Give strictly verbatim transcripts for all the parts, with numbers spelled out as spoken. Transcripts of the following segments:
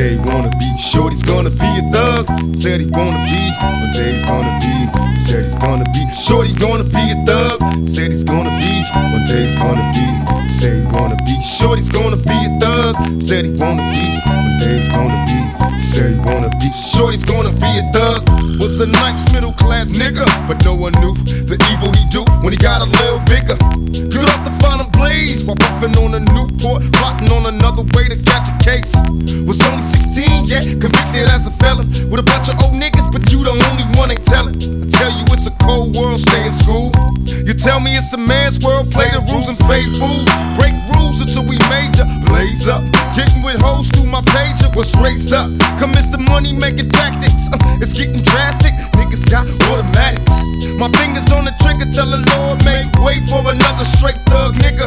Said he wanna be. Shorty's gonna be a thug. Said he wanna be. One day he's gonna be. Said he's gonna be. Shorty's gonna be a thug. Said he's gonna be. One day he's gonna be. Said he wanna be. Shorty's gonna be a thug. Said he wanna be. One day he's gonna be. Said he wanna be. Shorty's gonna be a thug. Was a nice middle class nigga, but no one knew the evil he do when he got a little bigger. Good off the final blaze while puffing on a Newport, plotting on another way to catch a case. Was only sixteen, yeah, convicted as a felon with a bunch of old niggas, but you the only one ain't telling. I tell you it's a cold world, stay in school. You tell me it's a man's world, play the rules and fade fools. Break rules until we major, blaze up. Getting with hoes through my pager, what's raised up? Commence the money making tactics, uh, it's getting drastic. Niggas got automatics. My fingers on the trigger, tell the Lord make way for another straight thug nigga.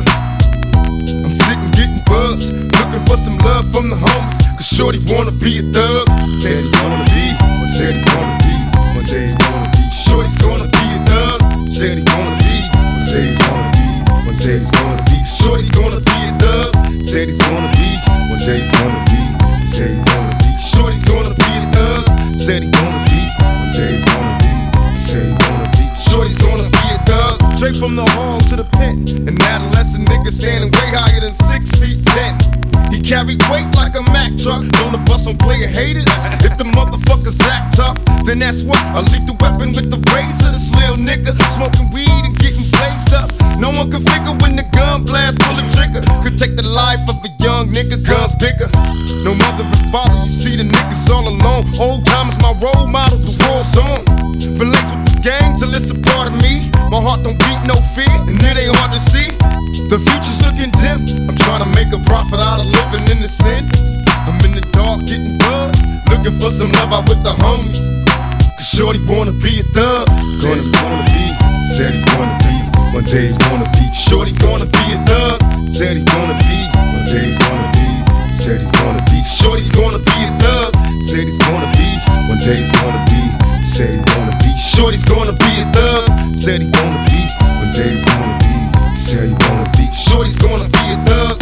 I'm sitting getting buzzed, looking for some love from the homies, cause Shorty wanna be a thug. Said he's gonna be, said he's gonna be, said he's gonna be. Shorty's gonna be a thug. Said he's gonna be, said he's gonna be, said he's gonna be. Shorty's gonna be a thug. Said he's gonna be, said he's gonna be, said he's gonna be. Shorty's gonna be a thug. Said he's gonna be, said he's gonna be, said he's gonna be. Shorty's gonna be a thug. Straight from the hall to the pit. An adolescent nigga standing way higher than six feet ten. He carried weight like a Mack truck. On the bus on player haters. If the motherfuckers act tough, then that's what a lethal weapon with the razor. This little nigga smoking weed and getting blazed up. No one can figure when the gun blast, pull the trigger. Could take the life of a young nigga, guns bigger. No mother and father, you see the niggas all alone. Old time is my role model, the war's on. Been laced with this game till it's a part of me. My heart don't beat no fear, and it ain't hard to see. The future's looking dim. I'm trying to make a profit out of living in the sin. I'm in the dark getting buzzed, looking for some love out with the homies. Cause Shorty wanna be a thug. Gonna wanna be, said he's gonna be. One day he's gonna be. Shorty's gonna be a thug. Said he's gonna be. One day he's gonna be. Said he's gonna be. Shorty's gonna be a thug. Said he's gonna be. One day he's gonna be. Said he wanna be. Shorty's gonna be a thug. Said he wanna be. One day he's gonna be. Said he wanna be. Shorty's gonna be a thug.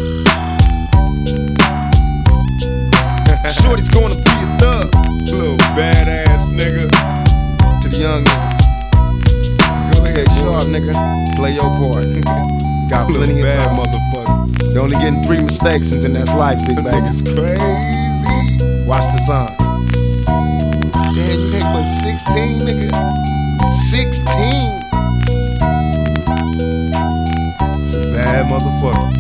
Shorty's gonna be a thug. Little badass nigga. To the young niggas, go ahead, sharp nigga. Play your part. Got plenty of time, motherfuckers. They only getting three mistakes, and then that's life, big bag. It's crazy. Watch the signs. Damn, you ain't but sixteen, nigga. sixteen. It's a bad motherfucker.